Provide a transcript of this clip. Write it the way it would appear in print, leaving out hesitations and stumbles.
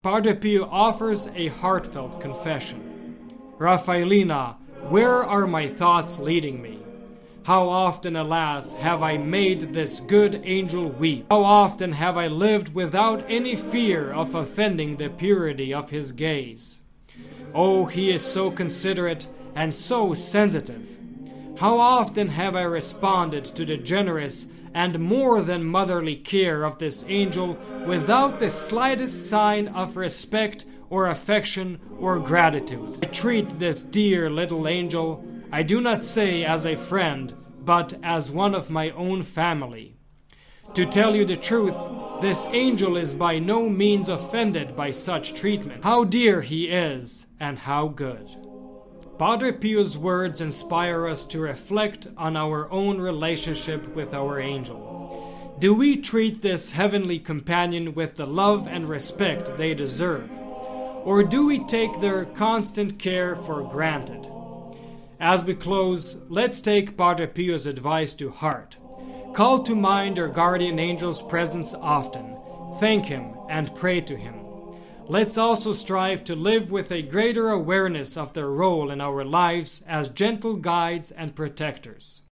Padre Pio offers a heartfelt confession. Raphaelina, where are my thoughts leading me? How often, alas, have I made this good angel weep? How often have I lived without any fear of offending the purity of his gaze? Oh, he is so considerate and so sensitive. How often have I responded to the generous and more than motherly care of this angel without the slightest sign of respect or affection or gratitude. I treat this dear little angel, I do not say as a friend, but as one of my own family. To tell you the truth, this angel is by no means offended by such treatment. How dear he is, and how good. Padre Pio's words inspire us to reflect on our own relationship with our angel. Do we treat this heavenly companion with the love and respect they deserve? Or do we take their constant care for granted? As we close, let's take Padre Pio's advice to heart. Call to mind your guardian angel's presence often. Thank him and pray to him. Let's also strive to live with a greater awareness of their role in our lives as gentle guides and protectors.